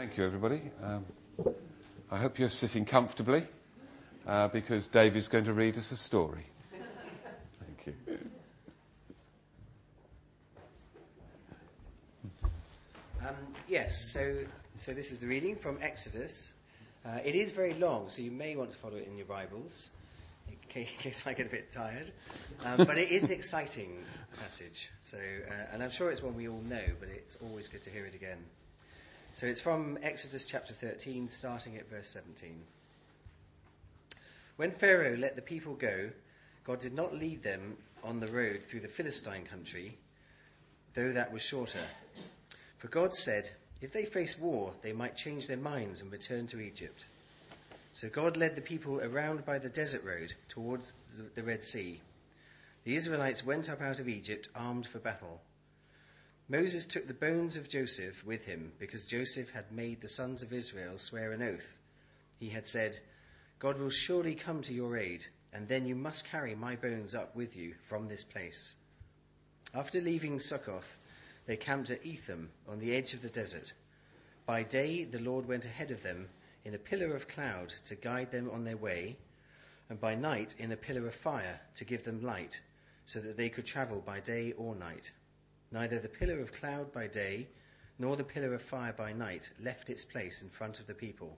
Thank you, everybody. I hope you're sitting comfortably because Dave is going to read us a story. Thank you. Yes, so this is the reading from Exodus. It is very long, so you may want to follow it in your Bibles, in case I get a bit tired. But it is an exciting passage, and I'm sure it's one we all know, but it's always good to hear it again. So it's from Exodus chapter 13, starting at verse 17. When Pharaoh let the people go, God did not lead them on the road through the Philistine country, though that was shorter. For God said, if they face war, they might change their minds and return to Egypt. So God led the people around by the desert road towards the Red Sea. The Israelites went up out of Egypt armed for battle. Moses took the bones of Joseph with him because Joseph had made the sons of Israel swear an oath. He had said, God will surely come to your aid, and then you must carry my bones up with you from this place. After leaving Succoth, they camped at Etham on the edge of the desert. By day the Lord went ahead of them in a pillar of cloud to guide them on their way, and by night in a pillar of fire to give them light, so that they could travel by day or night. Neither the pillar of cloud by day nor the pillar of fire by night left its place in front of the people.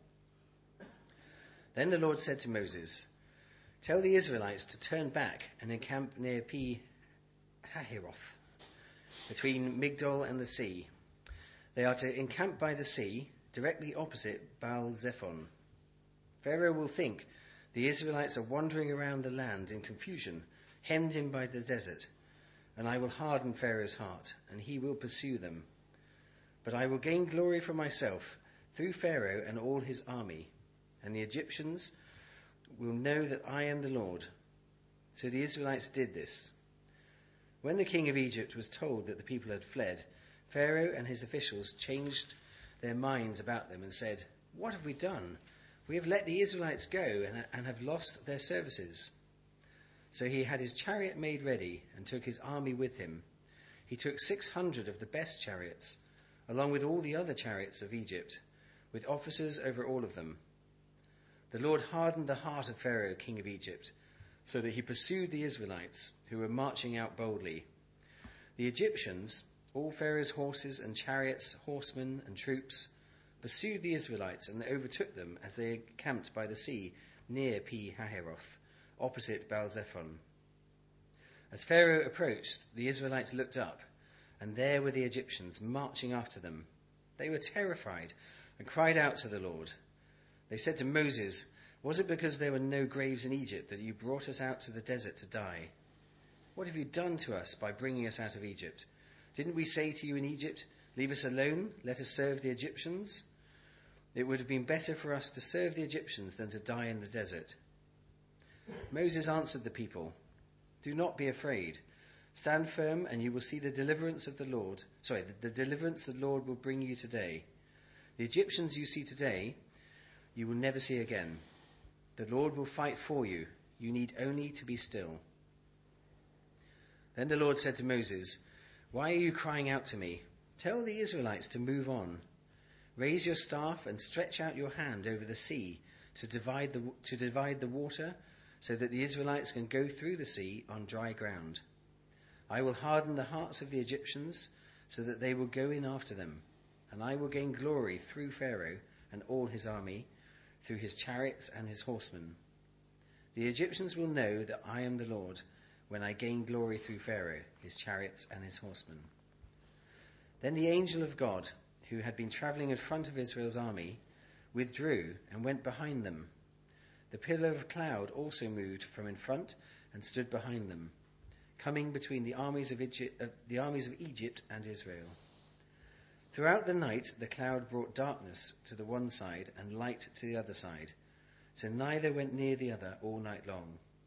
Then the Lord said to Moses, tell the Israelites to turn back and encamp near Pi-Hahiroth, between Migdol and the sea. They are to encamp by the sea, directly opposite Baal-Zephon. Pharaoh will think the Israelites are wandering around the land in confusion, hemmed in by the desert, and I will harden Pharaoh's heart, and he will pursue them. But I will gain glory for myself through Pharaoh and all his army, and the Egyptians will know that I am the Lord. So the Israelites did this. When the king of Egypt was told that the people had fled, Pharaoh and his officials changed their minds about them and said, what have we done? We have let the Israelites go and have lost their services. So he had his chariot made ready and took his army with him. He took 600 of the best chariots, along with all the other chariots of Egypt, with officers over all of them. The Lord hardened the heart of Pharaoh, king of Egypt, so that he pursued the Israelites, who were marching out boldly. The Egyptians, all Pharaoh's horses and chariots, horsemen and troops, pursued the Israelites and overtook them as they camped by the sea near Pi-Hahiroth, opposite Baal-Zephon. As Pharaoh approached, the Israelites looked up, and there were the Egyptians marching after them. They were terrified and cried out to the Lord. They said to Moses, was it because there were no graves in Egypt that you brought us out to the desert to die? What have you done to us by bringing us out of Egypt? Didn't we say to you in Egypt, leave us alone, let us serve the Egyptians? It would have been better for us to serve the Egyptians than to die in the desert. Moses answered the people, do not be afraid. Stand firm and you will see the deliverance the deliverance the Lord will bring you today. The Egyptians you see today, you will never see again. The Lord will fight for you. You need only to be still. Then the Lord said to Moses, why are you crying out to me? Tell the Israelites to move on. Raise your staff and stretch out your hand over the sea to divide the water, so that the Israelites can go through the sea on dry ground. I will harden the hearts of the Egyptians so that they will go in after them, and I will gain glory through Pharaoh and all his army, through his chariots and his horsemen. The Egyptians will know that I am the Lord when I gain glory through Pharaoh, his chariots and his horsemen. Then the angel of God, who had been traveling in front of Israel's army, withdrew and went behind them. The pillar of cloud also moved from in front and stood behind them, coming between the armies of Egypt and Israel. Throughout the night the cloud brought darkness to the one side and light to the other side, so neither went near the other all night long.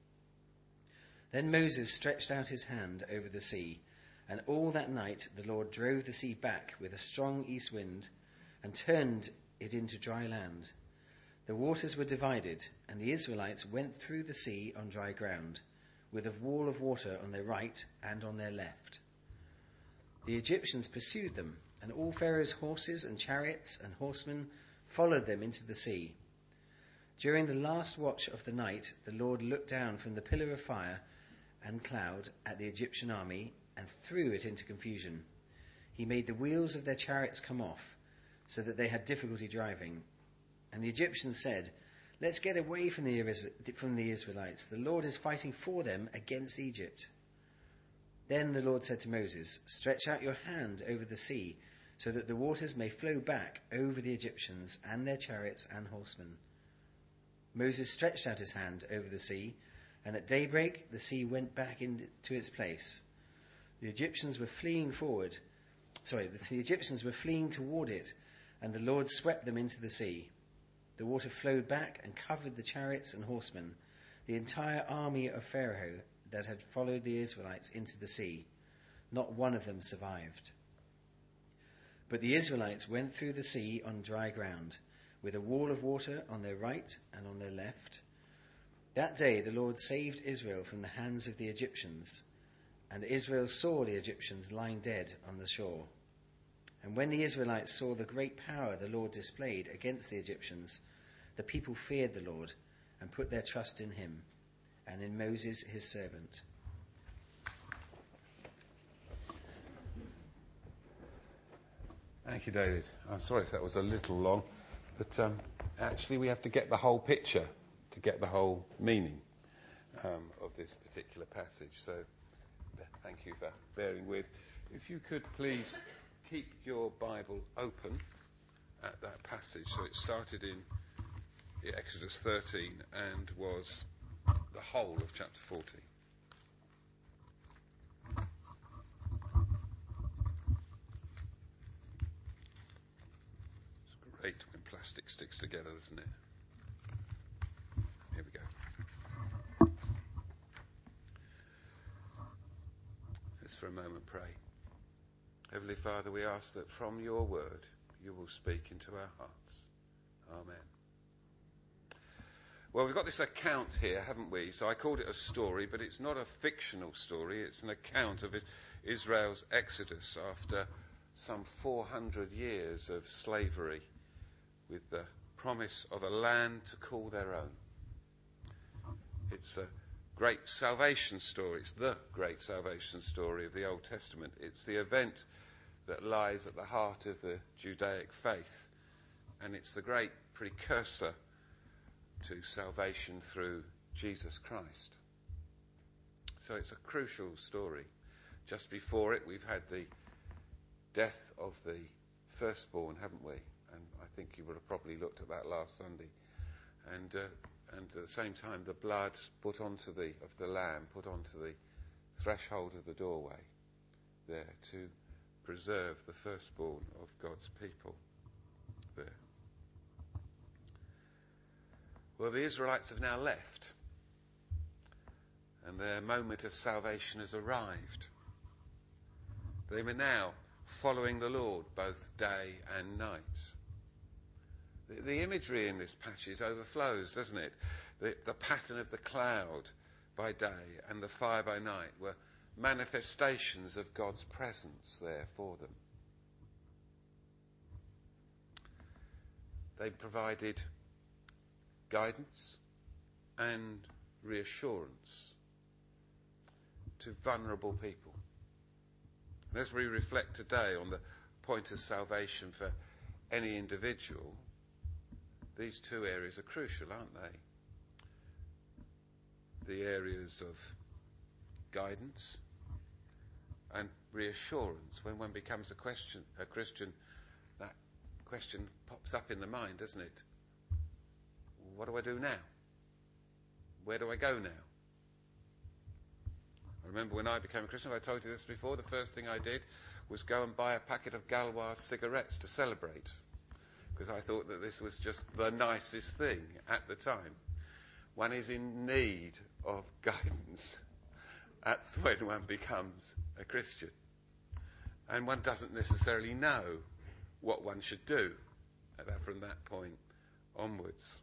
Then Moses stretched out his hand over the sea, and all that night the Lord drove the sea back with a strong east wind and turned it into dry land. The waters were divided, and the Israelites went through the sea on dry ground, with a wall of water on their right and on their left. The Egyptians pursued them, and all Pharaoh's horses and chariots and horsemen followed them into the sea. During the last watch of the night, the Lord looked down from the pillar of fire and cloud at the Egyptian army and threw it into confusion. He made the wheels of their chariots come off, so that they had difficulty driving. And the Egyptians said, "Let's get away from the Israelites. The Lord is fighting for them against Egypt." Then the Lord said to Moses, "Stretch out your hand over the sea, so that the waters may flow back over the Egyptians and their chariots and horsemen." Moses stretched out his hand over the sea, and at daybreak the sea went back into its place. The Egyptians were fleeing toward it, and the Lord swept them into the sea. The water flowed back and covered the chariots and horsemen, the entire army of Pharaoh that had followed the Israelites into the sea. Not one of them survived. But the Israelites went through the sea on dry ground, with a wall of water on their right and on their left. That day the Lord saved Israel from the hands of the Egyptians, and Israel saw the Egyptians lying dead on the shore. And when the Israelites saw the great power the Lord displayed against the Egyptians, the people feared the Lord and put their trust in him and in Moses his servant. Thank you, David. I'm sorry if that was a little long, but actually we have to get the whole picture to get the whole meaning of this particular passage. So thank you for bearing with. If you could please keep your Bible open at that passage. So it started in Exodus 13 and was the whole of chapter 14. It's great when plastic sticks together, isn't it? Here we go. Let's for a moment pray. Heavenly Father, we ask that from your word you will speak into our hearts. Amen. Well, we've got this account here, haven't we? So I called it a story, but it's not a fictional story. It's an account of Israel's exodus after some 400 years of slavery, with the promise of a land to call their own. It's a great salvation story. It's the great salvation story of the Old Testament. It's the event that lies at the heart of the Judaic faith, and it's the great precursor to salvation through Jesus Christ. So it's a crucial story. Just before it, we've had the death of the firstborn, haven't we? And I think you would have probably looked at that last Sunday. And at the same time, the blood of the lamb put onto the threshold of the doorway there to preserve the firstborn of God's people there. Well, the Israelites have now left, and their moment of salvation has arrived. They are now following the Lord both day and night. The imagery in this passage overflows, doesn't it? The pattern of the cloud by day and the fire by night were manifestations of God's presence there for them. They provided guidance and reassurance to vulnerable people. And as we reflect today on the point of salvation for any individual, these two areas are crucial, aren't they? The areas of guidance and reassurance. When one becomes a Christian, that question pops up in the mind, doesn't it? What do I do now? Where do I go now? I remember when I became a Christian, I told you this before, the first thing I did was go and buy a packet of Gauloises cigarettes to celebrate, because I thought that this was just the nicest thing at the time. One is in need of guidance. That's when one becomes a Christian. And one doesn't necessarily know what one should do from that point onwards.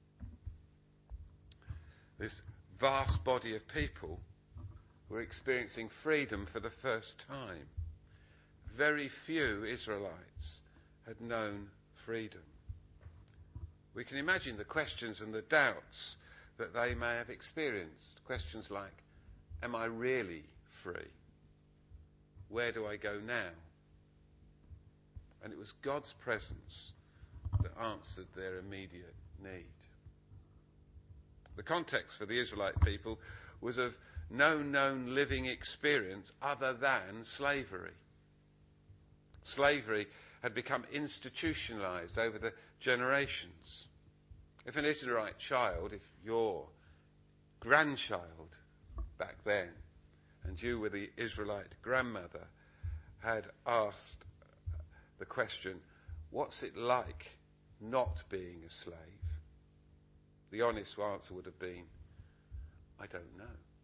This vast body of people were experiencing freedom for the first time. very few Israelites had known freedom. We can imagine the questions and the doubts that they may have experienced. Questions like, am I really free? Where do I go now? And it was God's presence that answered their immediate need. The context for the Israelite people was of no known living experience other than slavery. Slavery had become institutionalized over the generations. If an Israelite child, if your grandchild back then, and you were the Israelite grandmother, had asked the question, what's it like not being a slave? The honest answer would have been, I don't know.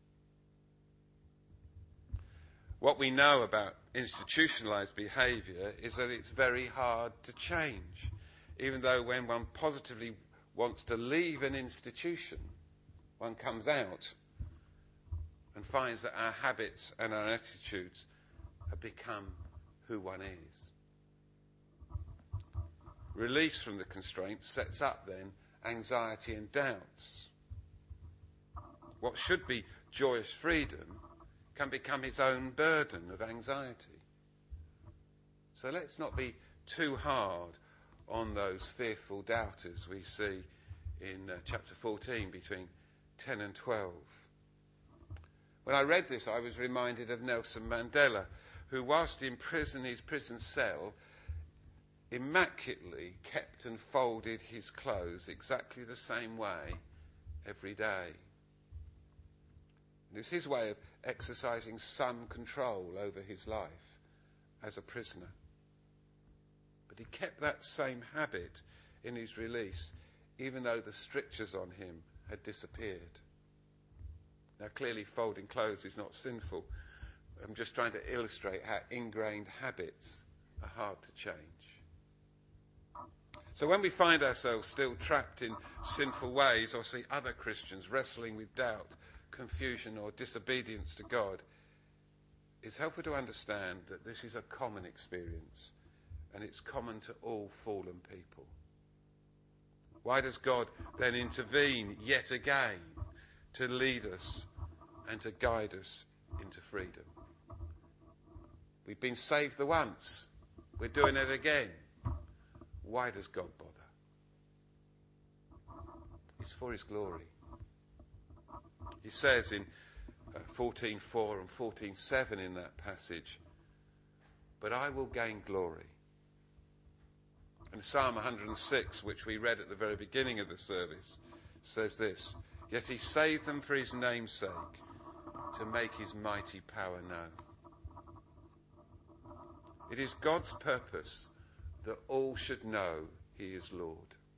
What we know about institutionalized behavior is that it's very hard to change, even though when one positively wants to leave an institution, one comes out and finds that our habits and our attitudes have become who one is. Release from the constraints sets up then anxiety and doubts. What should be joyous freedom can become its own burden of anxiety. So let's not be too hard on those fearful doubters we see in chapter 14 between 10 and 12. When I read this, I was reminded of Nelson Mandela, who, whilst in prison, his prison cell, immaculately kept and folded his clothes exactly the same way every day. It was his way of exercising some control over his life as a prisoner. But he kept that same habit in his release, even though the strictures on him had disappeared. Now, clearly, folding clothes is not sinful. I'm just trying to illustrate how ingrained habits are hard to change. So when we find ourselves still trapped in sinful ways, or see other Christians wrestling with doubt, confusion, or disobedience to God, it's helpful to understand that this is a common experience, and it's common to all fallen people. Why does God then intervene yet again to lead us and to guide us into freedom? We've been saved the once. We're doing it again. Why does God bother? It's for his glory. He says in 14:4 and 14:7 in that passage, but I will gain glory. And Psalm 106, which we read at the very beginning of the service, says this, yet he saved them for his name's sake, to make his mighty power known. It is God's purpose that all should know he is Lord.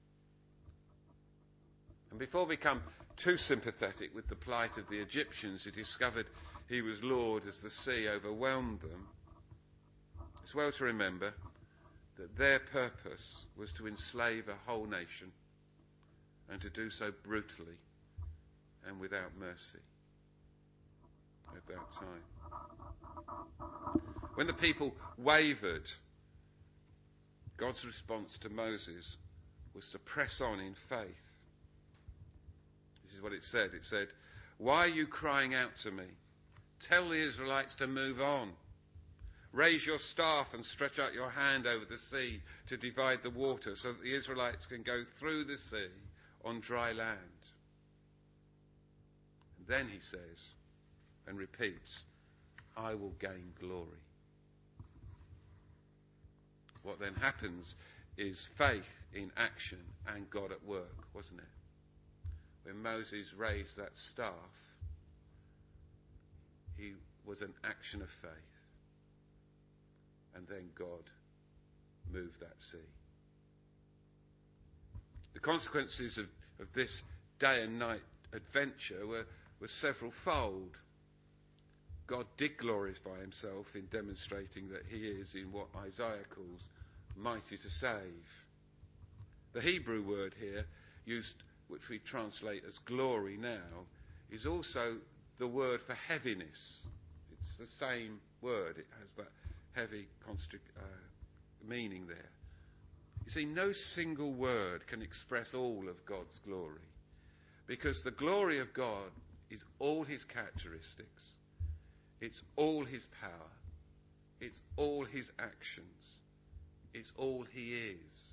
And before we become too sympathetic with the plight of the Egyptians who discovered he was Lord as the sea overwhelmed them, it's well to remember that their purpose was to enslave a whole nation, and to do so brutally and without mercy at that time. When the people wavered, God's response to Moses was to press on in faith. This is what it said. It said, why are you crying out to me? Tell the Israelites to move on. Raise your staff and stretch out your hand over the sea to divide the water so that the Israelites can go through the sea on dry land. And then he says and repeats, I will gain glory. What then happens is faith in action and God at work, wasn't it? When Moses raised that staff, he was an action of faith. And then God moved that sea. The consequences of this day and night adventure were several-fold. God did glorify himself in demonstrating that he is in what Isaiah calls mighty to save. The Hebrew word here, used, which we translate as glory now, is also the word for heaviness. It's the same word. It has that heavy meaning there. You see, no single word can express all of God's glory, because the glory of God is all his characteristics, it's all his power, it's all his actions, it's all he is.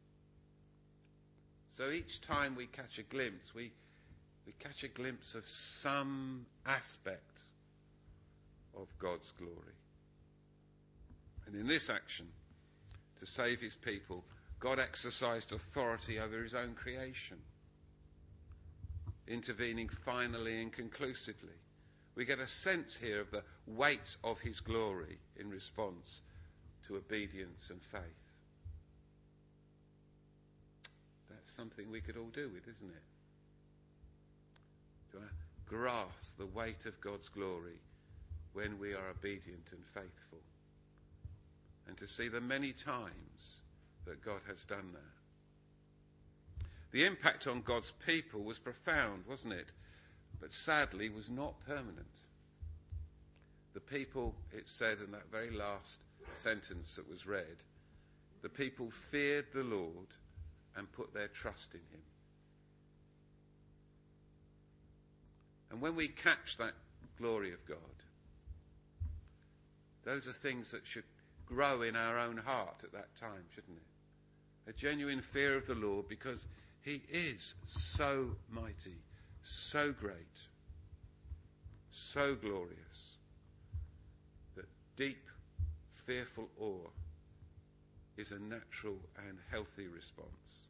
So each time we catch a glimpse, we catch a glimpse of some aspect of God's glory. And in this action, to save his people, God exercised authority over his own creation, intervening finally and conclusively. We get a sense here of the weight of his glory in response to obedience and faith. That's something we could all do with, isn't it? To grasp the weight of God's glory when we are obedient and faithful, and to see the many times that God has done that. The impact on God's people was profound, wasn't it? But sadly was not permanent. The people, it said in that very last sentence that was read, the people feared the Lord and put their trust in him. And when we catch that glory of God, those are things that should grow in our own heart at that time, shouldn't it? A genuine fear of the Lord, because he is so mighty, so great, so glorious, that deep, fearful awe is a natural and healthy response.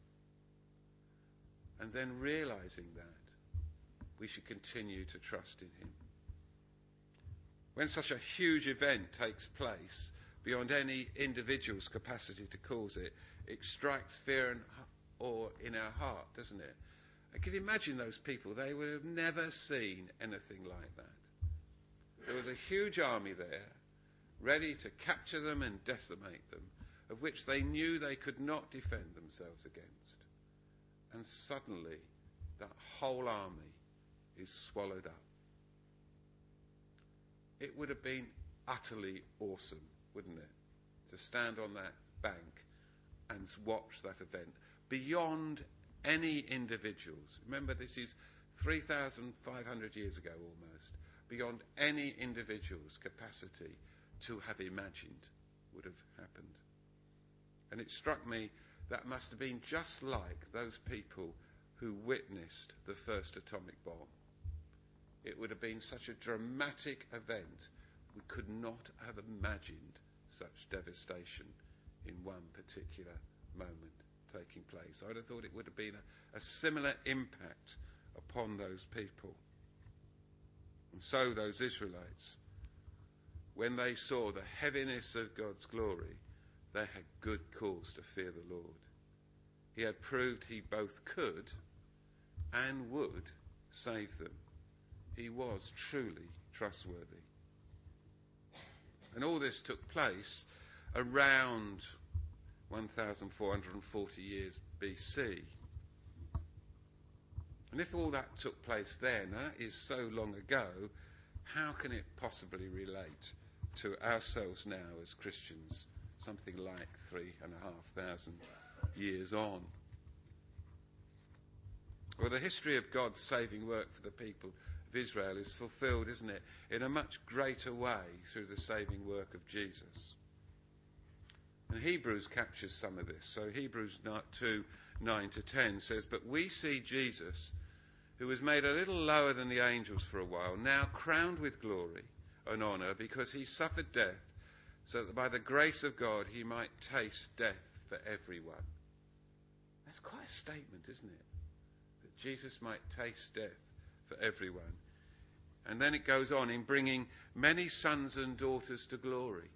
And then realizing that, we should continue to trust in him. When such a huge event takes place, beyond any individual's capacity to cause it, it strikes fear and awe in our heart, doesn't it? I can imagine those people, they would have never seen anything like that. There was a huge army there, ready to capture them and decimate them, of which they knew they could not defend themselves against. And suddenly, that whole army is swallowed up. It would have been utterly awesome, wouldn't it, to stand on that bank and watch that event beyond any individuals. Remember, this is 3,500 years ago almost, beyond any individual's capacity to have imagined would have happened. And it struck me that must have been just like those people who witnessed the first atomic bomb. It would have been such a dramatic event, we could not have imagined such devastation in one particular moment taking place. I would have thought it would have been a similar impact upon those people. And so those Israelites, when they saw the heaviness of God's glory, they had good cause to fear the Lord. He had proved he both could and would save them. He was truly trustworthy. And all this took place around 1,440 years BC. And if all that took place then, that is so long ago, how can it possibly relate to ourselves now as Christians, something like 3,500 years on? Well, the history of God's saving work for the people of Israel is fulfilled, isn't it, in a much greater way through the saving work of Jesus. And Hebrews captures some of this. So Hebrews 2:9-10 says, "But we see Jesus, who was made a little lower than the angels for a while, now crowned with glory and honour, because he suffered death, so that by the grace of God he might taste death for everyone." That's quite a statement, isn't it? That Jesus might taste death for everyone. And then it goes on, in bringing many sons and daughters to glory.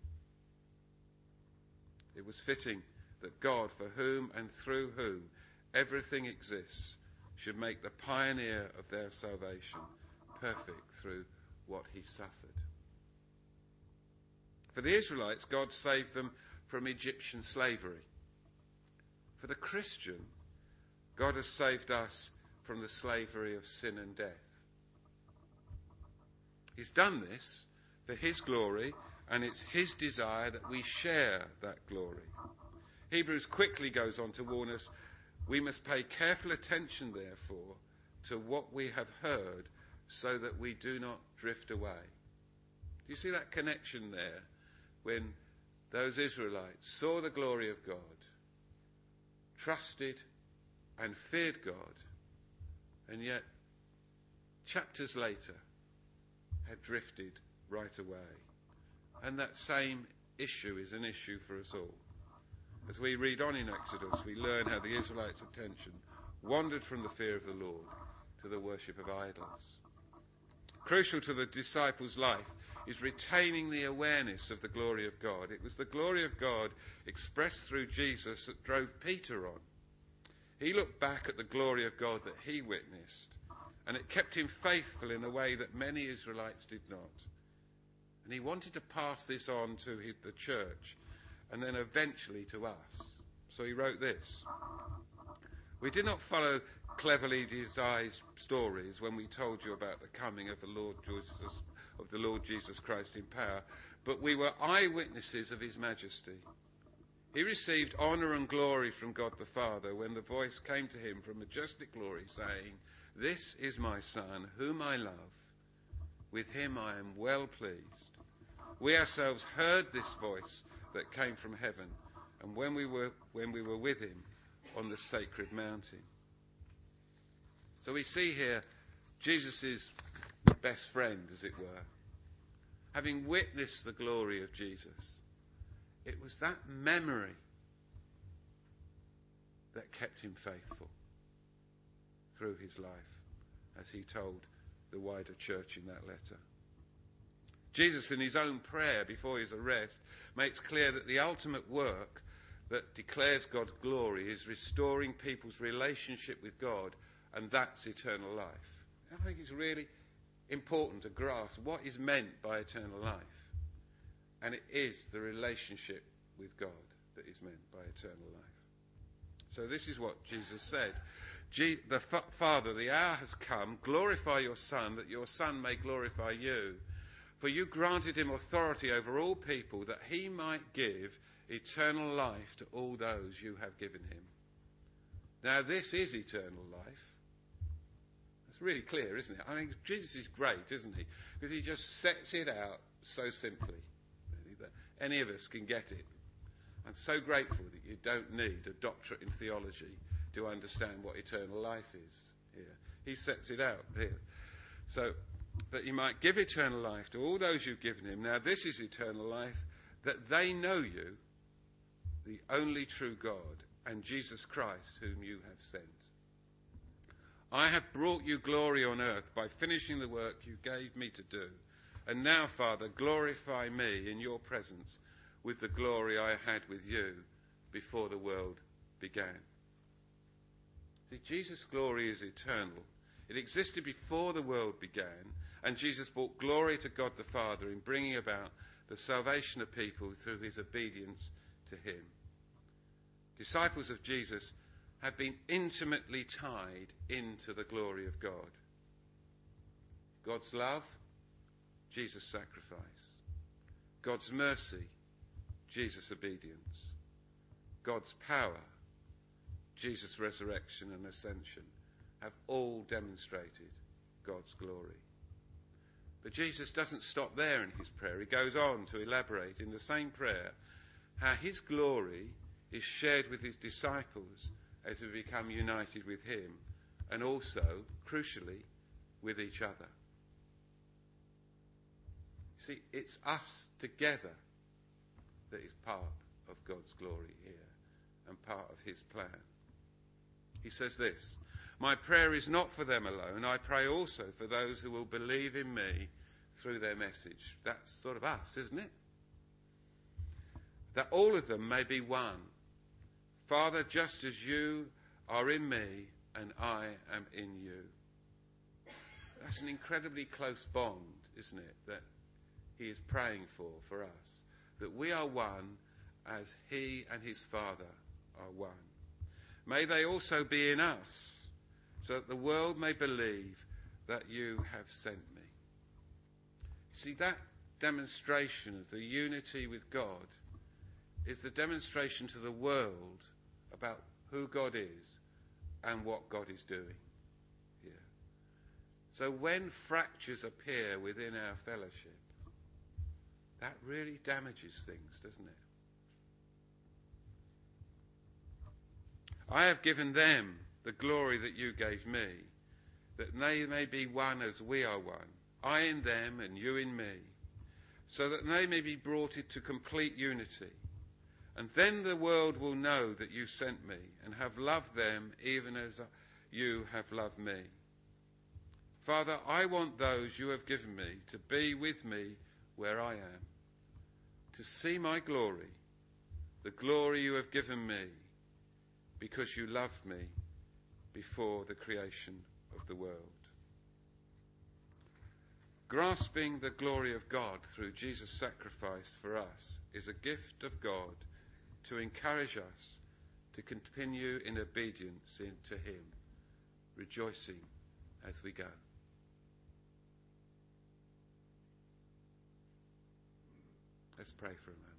It was fitting that God, for whom and through whom everything exists, should make the pioneer of their salvation perfect through what he suffered. For the Israelites, God saved them from Egyptian slavery. For the Christian, God has saved us from the slavery of sin and death. He's done this for his glory and it's his desire that we share that glory. Hebrews quickly goes on to warn us, we must pay careful attention, therefore, to what we have heard, so that we do not drift away. Do you see that connection there? When those Israelites saw the glory of God, trusted and feared God, and yet chapters later had drifted right away. And that same issue is an issue for us all. As we read on in Exodus, we learn how the Israelites' attention wandered from the fear of the Lord to the worship of idols. Crucial to the disciples' life is retaining the awareness of the glory of God. It was the glory of God expressed through Jesus that drove Peter on. He looked back at the glory of God that he witnessed, and it kept him faithful in a way that many Israelites did not. And he wanted to pass this on to the church, and then eventually to us. So he wrote this: we did not follow cleverly devised stories when we told you about the coming of the Lord Jesus Christ in power, but we were eyewitnesses of his majesty. He received honour and glory from God the Father when the voice came to him from majestic glory, saying, "This is my Son, whom I love. With him I am well pleased." We ourselves heard this voice that came from heaven, and when we were with him on the sacred mountain. So we see here Jesus' best friend, as it were. Having witnessed the glory of Jesus, it was that memory that kept him faithful through his life, as he told the wider church in that letter. Jesus, in his own prayer before his arrest, makes clear that the ultimate work that declares God's glory is restoring people's relationship with God, and that's eternal life. I think it's really important to grasp what is meant by eternal life. And it is the relationship with God that is meant by eternal life. So this is what Jesus said. Father, the hour has come. Glorify your Son, that your Son may glorify you. For you granted him authority over all people, that he might give eternal life to all those you have given him. Now this is eternal life. It's really clear, isn't it? I mean, Jesus is great, isn't he? Because he just sets it out so simply, really, that any of us can get it. I'm so grateful that you don't need a doctorate in theology to understand what eternal life is here. He sets it out here. So, that you might give eternal life to all those you've given him. Now this is eternal life, that they know you, the only true God, and Jesus Christ, whom you have sent. I have brought you glory on earth by finishing the work you gave me to do. And now, Father, glorify me in your presence with the glory I had with you before the world began. See, Jesus' glory is eternal. It existed before the world began, and Jesus brought glory to God the Father in bringing about the salvation of people through his obedience to him. Disciples of Jesus have been intimately tied into the glory of God. God's love, Jesus' sacrifice. God's mercy, Jesus' obedience. God's power, Jesus' resurrection and ascension, have all demonstrated God's glory. But Jesus doesn't stop there in his prayer. He goes on to elaborate in the same prayer how his glory is shared with his disciples as we become united with him, and also, crucially, with each other. See, it's us together that is part of God's glory here and part of his plan. He says this: my prayer is not for them alone. I pray also for those who will believe in me through their message. That's sort of us, isn't it? That all of them may be one. Father, just as you are in me and I am in you. That's an incredibly close bond, isn't it, that he is praying for us. That we are one as he and his Father are one. May they also be in us, so that the world may believe that you have sent me. See, that demonstration of the unity with God is the demonstration to the world about who God is and what God is doing. Yeah. So when fractures appear within our fellowship, that really damages things, doesn't it? I have given them the glory that you gave me, that they may be one as we are one, I in them and you in me, so that they may be brought into complete unity. And then the world will know that you sent me and have loved them even as you have loved me. Father, I want those you have given me to be with me where I am, to see my glory, the glory you have given me, because you loved me before the creation of the world. Grasping the glory of God through Jesus' sacrifice for us is a gift of God to encourage us to continue in obedience to him, rejoicing as we go. Let's pray for a moment.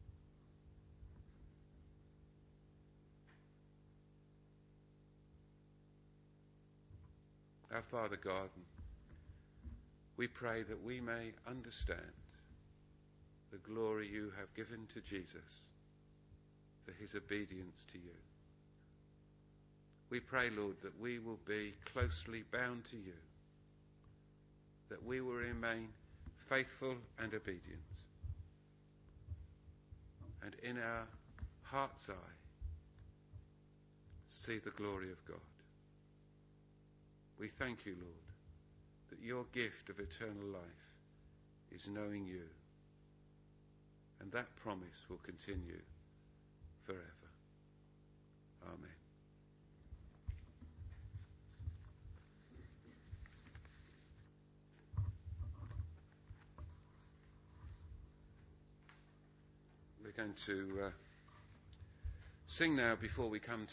Our Father God, we pray that we may understand the glory you have given to Jesus for his obedience to you. We pray, Lord, that we will be closely bound to you, that we will remain faithful and obedient, and in our heart's eye see the glory of God. We thank you, Lord, that your gift of eternal life is knowing you, and that promise will continue forever. Amen. We're going to sing now before we come